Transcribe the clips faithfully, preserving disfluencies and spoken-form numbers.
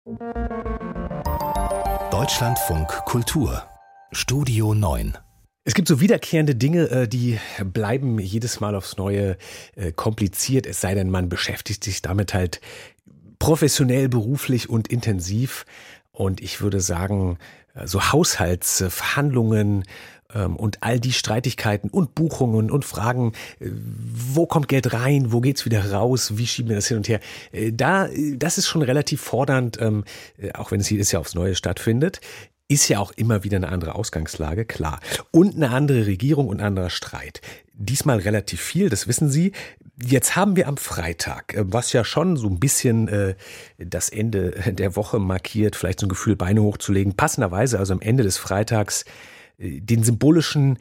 Deutschlandfunk Kultur Studio neun. Es gibt so wiederkehrende Dinge, die bleiben jedes Mal aufs Neue kompliziert, es sei denn, man beschäftigt sich damit halt professionell, beruflich und intensiv. Und ich würde sagen, so Haushaltsverhandlungen und all die Streitigkeiten und Buchungen und Fragen, wo kommt Geld rein, wo geht's wieder raus, wie schieben wir das hin und her, da, das ist schon relativ fordernd, auch wenn es jedes Jahr aufs Neue stattfindet. Ist ja auch immer wieder eine andere Ausgangslage, klar. Und eine andere Regierung und ein anderer Streit. Diesmal relativ viel, das wissen Sie. Jetzt haben wir am Freitag, was ja schon so ein bisschen äh, das Ende der Woche markiert, vielleicht so ein Gefühl, Beine hochzulegen. Passenderweise, also am Ende des Freitags, äh, den symbolischen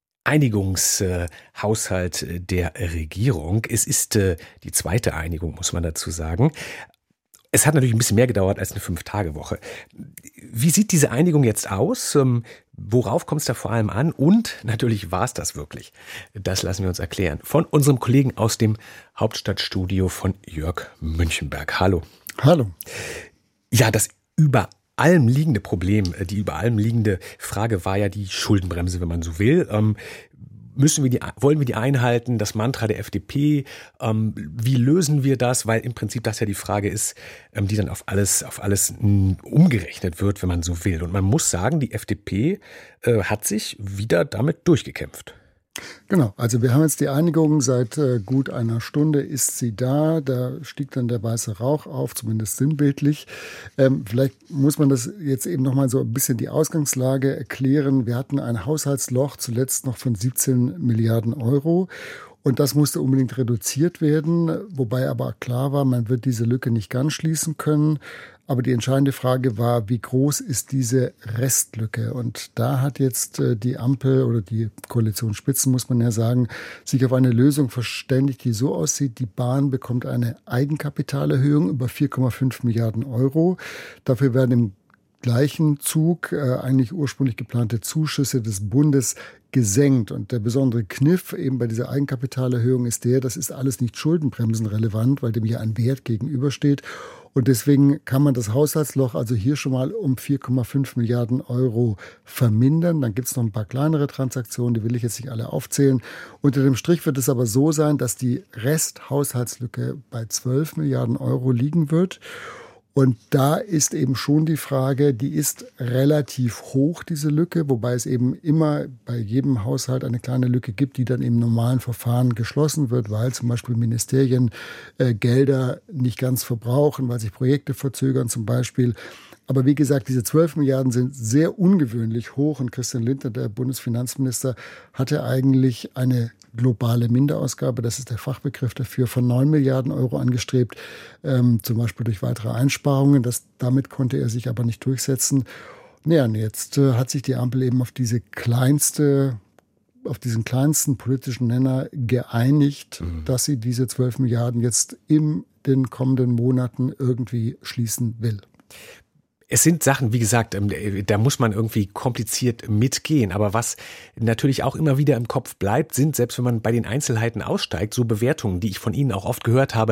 Einigungshaushalt äh, der Regierung. Es ist äh, die zweite Einigung, muss man dazu sagen. Es hat natürlich ein bisschen mehr gedauert als eine Fünf-Tage-Woche. Wie sieht diese Einigung jetzt aus? Worauf kommt es da vor allem an? Und natürlich war es das wirklich. Das lassen wir uns erklären von unserem Kollegen aus dem Hauptstadtstudio von Jörg Münchenberg. Hallo. Hallo. Ja, das über allem liegende Problem, die über allem liegende Frage war ja die Schuldenbremse, wenn man so will. Ähm, Müssen wir die, wollen wir die einhalten? Das Mantra der F D P. Ähm, wie lösen wir das? Weil im Prinzip das ja die Frage ist, ähm, die dann auf alles, auf alles m, umgerechnet wird, wenn man so will. Und man muss sagen, die F D P äh, hat sich wieder damit durchgekämpft. Genau, also wir haben jetzt die Einigung, seit äh, gut einer Stunde ist sie da, da stieg dann der weiße Rauch auf, zumindest sinnbildlich. Ähm, vielleicht muss man das jetzt eben nochmal so ein bisschen die Ausgangslage erklären. Wir hatten ein Haushaltsloch zuletzt noch von siebzehn Milliarden Euro. Und das musste unbedingt reduziert werden, wobei aber klar war, man wird diese Lücke nicht ganz schließen können. Aber die entscheidende Frage war, wie groß ist diese Restlücke? Und da hat jetzt die Ampel oder die Koalitionsspitzen, muss man ja sagen, sich auf eine Lösung verständigt, die so aussieht, die Bahn bekommt eine Eigenkapitalerhöhung über vier Komma fünf Milliarden Euro. Dafür werden im gleichen Zug äh, eigentlich ursprünglich geplante Zuschüsse des Bundes gesenkt. Und der besondere Kniff eben bei dieser Eigenkapitalerhöhung ist der, das ist alles nicht schuldenbremsenrelevant, weil dem hier ein Wert gegenübersteht. Und deswegen kann man das Haushaltsloch also hier schon mal um vier Komma fünf Milliarden Euro vermindern. Dann gibt es noch ein paar kleinere Transaktionen, die will ich jetzt nicht alle aufzählen. Unter dem Strich wird es aber so sein, dass die Resthaushaltslücke bei zwölf Milliarden Euro liegen wird. Und da ist eben schon die Frage, die ist relativ hoch, diese Lücke, wobei es eben immer bei jedem Haushalt eine kleine Lücke gibt, die dann im normalen Verfahren geschlossen wird, weil zum Beispiel Ministerien äh, Gelder nicht ganz verbrauchen, weil sich Projekte verzögern zum Beispiel. Aber wie gesagt, diese zwölf Milliarden sind sehr ungewöhnlich hoch und Christian Lindner, der Bundesfinanzminister, hatte eigentlich eine globale Minderausgabe, das ist der Fachbegriff dafür, von neun Milliarden Euro angestrebt, ähm, zum Beispiel durch weitere Einsparungen. Das, damit konnte er sich aber nicht durchsetzen. Naja, und jetzt äh, hat sich die Ampel eben auf diese kleinste, auf diesen kleinsten politischen Nenner geeinigt, mhm. dass sie diese zwölf Milliarden jetzt in den kommenden Monaten irgendwie schließen will. Es sind Sachen, wie gesagt, da muss man irgendwie kompliziert mitgehen. Aber was natürlich auch immer wieder im Kopf bleibt, sind, selbst wenn man bei den Einzelheiten aussteigt, so Bewertungen, die ich von Ihnen auch oft gehört habe,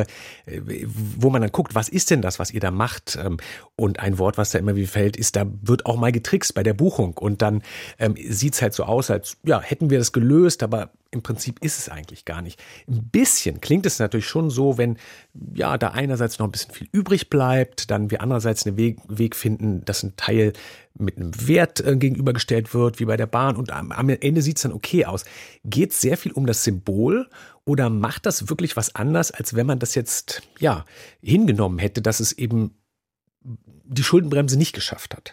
wo man dann guckt, was ist denn das, was ihr da macht? Und ein Wort, was da immer wieder fällt, ist, da wird auch mal getrickst bei der Buchung. Und dann ähm, sieht's halt so aus, als ja, hätten wir das gelöst, aber im Prinzip ist es eigentlich gar nicht. Ein bisschen klingt es natürlich schon so, wenn ja da einerseits noch ein bisschen viel übrig bleibt, dann wir andererseits einen Weg, Weg finden, dass ein Teil mit einem Wert äh, gegenübergestellt wird, wie bei der Bahn. Und am, am Ende sieht es dann okay aus. Geht es sehr viel um das Symbol oder macht das wirklich was anders, als wenn man das jetzt ja hingenommen hätte, dass es eben die Schuldenbremse nicht geschafft hat?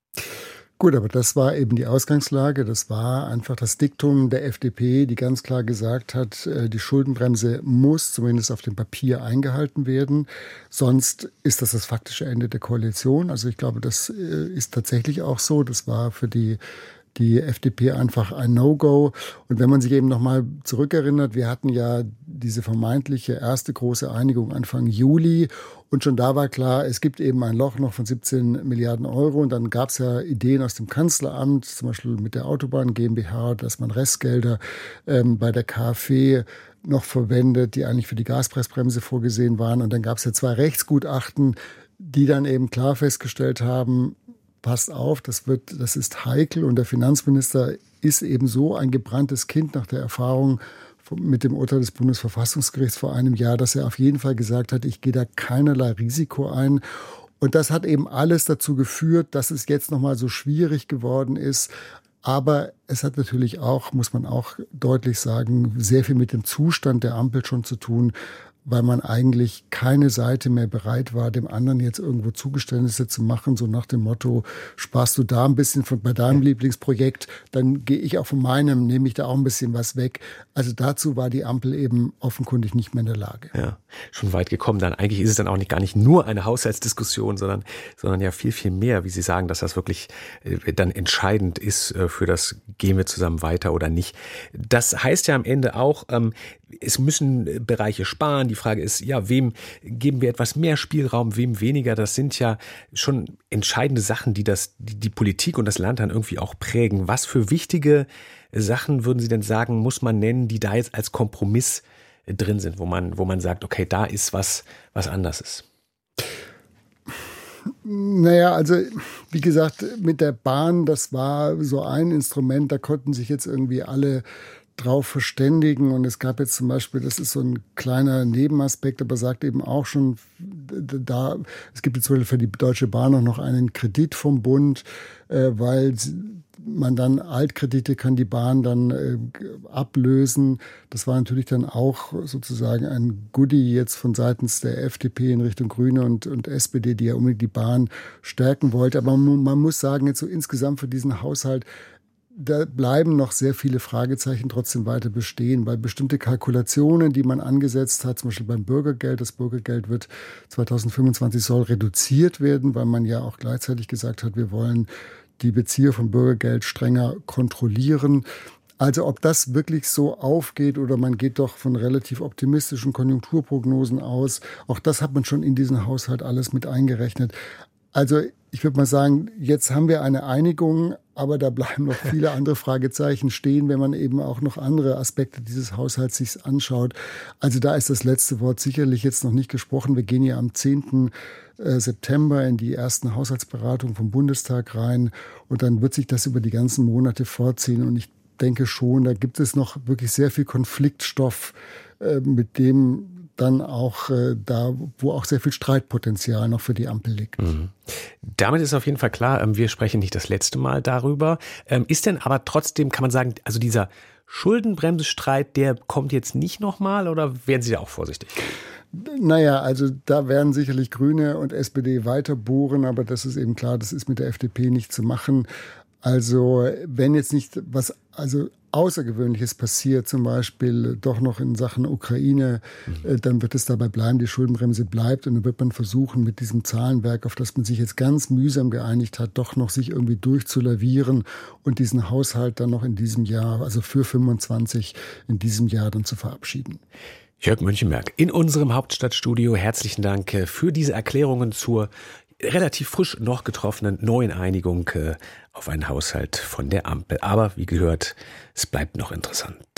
Gut, aber das war eben die Ausgangslage. Das war einfach das Diktum der F D P, die ganz klar gesagt hat, die Schuldenbremse muss zumindest auf dem Papier eingehalten werden. Sonst ist das das faktische Ende der Koalition. Also ich glaube, das ist tatsächlich auch so. Das war für die die F D P einfach ein No-Go. Und wenn man sich eben nochmal zurückerinnert, wir hatten ja diese vermeintliche erste große Einigung Anfang Juli. Und schon da war klar, es gibt eben ein Loch noch von siebzehn Milliarden Euro. Und dann gab es ja Ideen aus dem Kanzleramt, zum Beispiel mit der Autobahn GmbH, dass man Restgelder ähm, bei der KfW noch verwendet, die eigentlich für die Gaspreisbremse vorgesehen waren. Und dann gab es ja zwei Rechtsgutachten, die dann eben klar festgestellt haben, passt auf, das wird, das ist heikel. Und der Finanzminister ist eben so ein gebranntes Kind nach der Erfahrung mit dem Urteil des Bundesverfassungsgerichts vor einem Jahr, dass er auf jeden Fall gesagt hat, ich gehe da keinerlei Risiko ein. Und das hat eben alles dazu geführt, dass es jetzt nochmal so schwierig geworden ist. Aber es hat natürlich auch, muss man auch deutlich sagen, sehr viel mit dem Zustand der Ampel schon zu tun, weil man eigentlich keine Seite mehr bereit war, dem anderen jetzt irgendwo Zugeständnisse zu machen, so nach dem Motto, sparst du da ein bisschen von, bei deinem ja. Lieblingsprojekt, dann gehe ich auch von meinem, nehme ich da auch ein bisschen was weg. Also dazu war die Ampel eben offenkundig nicht mehr in der Lage. Ja, schon weit gekommen dann. Eigentlich ist es dann auch nicht, gar nicht nur eine Haushaltsdiskussion, sondern, sondern ja viel, viel mehr, wie Sie sagen, dass das wirklich äh, dann entscheidend ist äh, für das, gehen wir zusammen weiter oder nicht. Das heißt ja am Ende auch, ähm, es müssen Bereiche sparen. Die Frage ist, ja, wem geben wir etwas mehr Spielraum, wem weniger? Das sind ja schon entscheidende Sachen, die das, die, die Politik und das Land dann irgendwie auch prägen. Was für wichtige Sachen würden Sie denn sagen, muss man nennen, die da jetzt als Kompromiss drin sind, wo man, wo man sagt, okay, da ist was, was anders ist? Naja, also wie gesagt, mit der Bahn, das war so ein Instrument, da konnten sich jetzt irgendwie alle drauf verständigen. Und es gab jetzt zum Beispiel, das ist so ein kleiner Nebenaspekt, aber sagt eben auch schon, da, es gibt jetzt zum Beispiel für die Deutsche Bahn auch noch einen Kredit vom Bund, äh, weil man dann Altkredite kann die Bahn dann äh, ablösen. Das war natürlich dann auch sozusagen ein Goodie jetzt von seitens der F D P in Richtung Grüne und, und S P D, die ja unbedingt die Bahn stärken wollte. Aber man, man muss sagen, jetzt so insgesamt für diesen Haushalt, da bleiben noch sehr viele Fragezeichen trotzdem weiter bestehen, weil bestimmte Kalkulationen, die man angesetzt hat, zum Beispiel beim Bürgergeld, das Bürgergeld wird zweitausendfünfundzwanzig soll reduziert werden, weil man ja auch gleichzeitig gesagt hat, wir wollen die Bezieher von Bürgergeld strenger kontrollieren. Also ob das wirklich so aufgeht oder man geht doch von relativ optimistischen Konjunkturprognosen aus, auch das hat man schon in diesen Haushalt alles mit eingerechnet. Also ich würde mal sagen, jetzt haben wir eine Einigung, aber da bleiben noch viele andere Fragezeichen stehen, wenn man eben auch noch andere Aspekte dieses Haushalts sich anschaut. Also da ist das letzte Wort sicherlich jetzt noch nicht gesprochen. Wir gehen ja am zehnten September in die ersten Haushaltsberatungen vom Bundestag rein und dann wird sich das über die ganzen Monate vorziehen. Und ich denke schon, da gibt es noch wirklich sehr viel Konfliktstoff, mit dem dann auch äh, da, wo auch sehr viel Streitpotenzial noch für die Ampel liegt. Mhm. Damit ist auf jeden Fall klar, ähm, wir sprechen nicht das letzte Mal darüber. Ähm, ist denn aber trotzdem, kann man sagen, also dieser Schuldenbremsestreit, der kommt jetzt nicht nochmal oder werden Sie da auch vorsichtig? Naja, also da werden sicherlich Grüne und S P D weiter bohren, aber das ist eben klar, das ist mit der F D P nicht zu machen. Also wenn jetzt nicht was also Außergewöhnliches passiert, zum Beispiel doch noch in Sachen Ukraine, mhm. dann wird es dabei bleiben, die Schuldenbremse bleibt und dann wird man versuchen, mit diesem Zahlenwerk, auf das man sich jetzt ganz mühsam geeinigt hat, doch noch sich irgendwie durchzulavieren und diesen Haushalt dann noch in diesem Jahr, also für fünfundzwanzig in diesem Jahr dann zu verabschieden. Jörg Münchenberg in unserem Hauptstadtstudio. Herzlichen Dank für diese Erklärungen zur relativ frisch noch getroffenen neuen Einigung auf einen Haushalt von der Ampel. Aber wie gehört, es bleibt noch interessant.